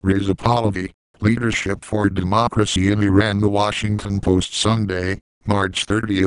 Reza Pahlavi, Leadership for Democracy in Iran. The Washington Post, Sunday, March 30,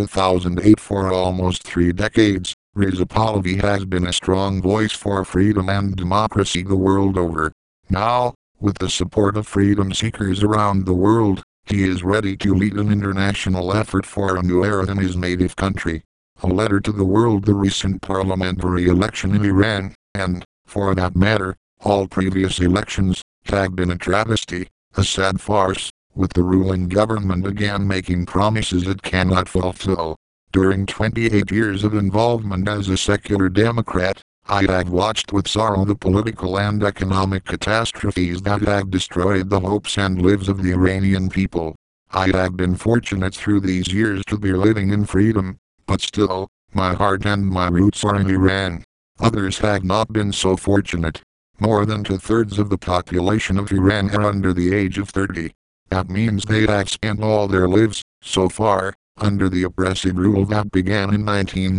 2008. For almost 3 decades, Reza Pahlavi has been a strong voice for freedom and democracy the world over. Now, with the support of freedom seekers around the world, he is ready to lead an international effort for a new era in his native country. A letter to the world. The recent parliamentary election in Iran, and, for that matter, all previous elections, have been a travesty, a sad farce, with the ruling government again making promises it cannot fulfill. During 28 years of involvement as a secular Democrat, I have watched with sorrow the political and economic catastrophes that have destroyed the hopes and lives of the Iranian people. I have been fortunate through these years to be living in freedom, but still, my heart and my roots are in Iran. Others have not been so fortunate. More than 2/3 of the population of Iran are under the age of 30. That means they have spent all their lives, so far, under the oppressive rule that began in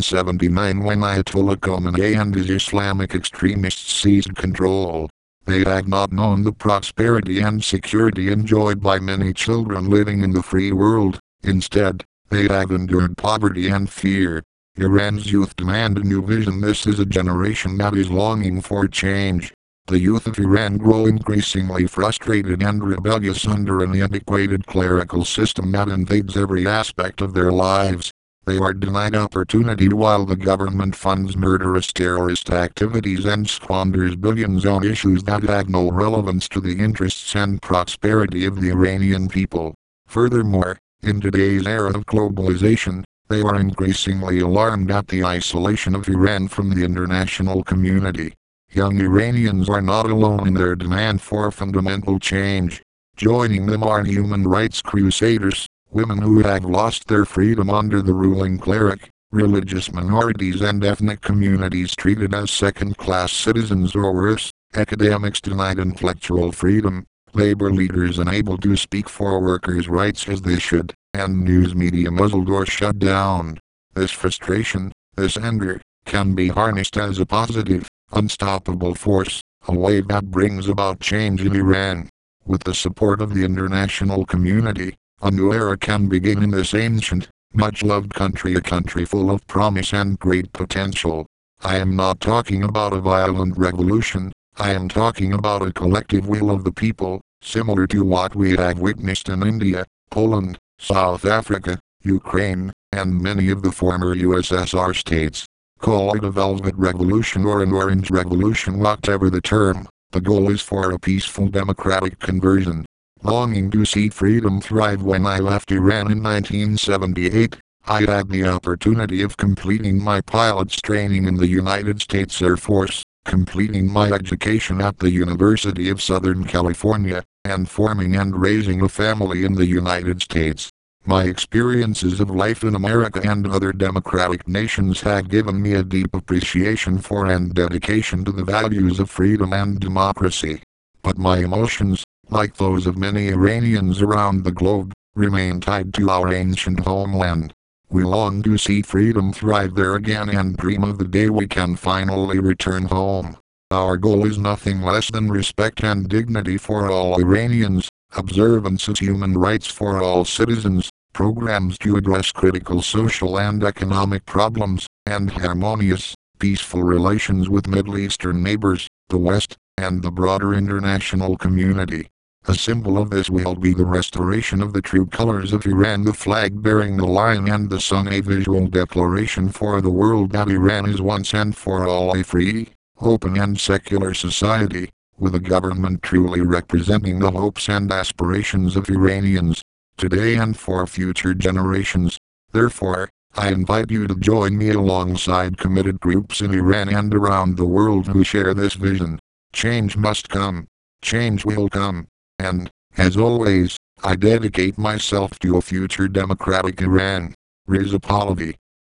1979 when Ayatollah Khomeini and his Islamic extremists seized control. They have not known the prosperity and security enjoyed by many children living in the free world. Instead, they have endured poverty and fear. Iran's youth demand a new vision. This is a generation that is longing for change. The youth of Iran grow increasingly frustrated and rebellious under an antiquated clerical system that invades every aspect of their lives. They are denied opportunity while the government funds murderous terrorist activities and squanders billions on issues that have no relevance to the interests and prosperity of the Iranian people. Furthermore, in today's era of globalization, they are increasingly alarmed at the isolation of Iran from the international community. Young Iranians are not alone in their demand for fundamental change. Joining them are human rights crusaders, women who have lost their freedom under the ruling cleric, religious minorities and ethnic communities treated as second-class citizens or worse, academics denied intellectual freedom, labor leaders unable to speak for workers' rights as they should, and news media muzzled or shut down. This frustration, this anger, can be harnessed as a positive, unstoppable force, a wave that brings about change in Iran. With the support of the international community, a new era can begin in this ancient, much-loved country, a country full of promise and great potential. I am not talking about a violent revolution. I am talking about a collective will of the people, similar to what we have witnessed in India, Poland, South Africa, Ukraine, and many of the former USSR states. Call it a Velvet Revolution or an Orange Revolution, whatever the term, the goal is for a peaceful democratic conversion. Longing to see freedom thrive. When I left Iran in 1978, I had the opportunity of completing my pilot's training in the United States Air Force, completing my education at the University of Southern California, and forming and raising a family in the United States. My experiences of life in America and other democratic nations have given me a deep appreciation for and dedication to the values of freedom and democracy. But my emotions, like those of many Iranians around the globe, remain tied to our ancient homeland. We long to see freedom thrive there again and dream of the day we can finally return home. Our goal is nothing less than respect and dignity for all Iranians, observance of human rights for all citizens, programs to address critical social and economic problems, and harmonious, peaceful relations with Middle Eastern neighbors, the West, and the broader international community. A symbol of this will be the restoration of the true colors of Iran, the flag bearing the lion and the sun, a visual declaration for the world that Iran is once and for all a free, open and secular society, with a government truly representing the hopes and aspirations of Iranians, today and for future generations. Therefore, I invite you to join me alongside committed groups in Iran and around the world who share this vision. Change must come. Change will come. And, as always, I dedicate myself to a future democratic Iran. Reza Pahlavi.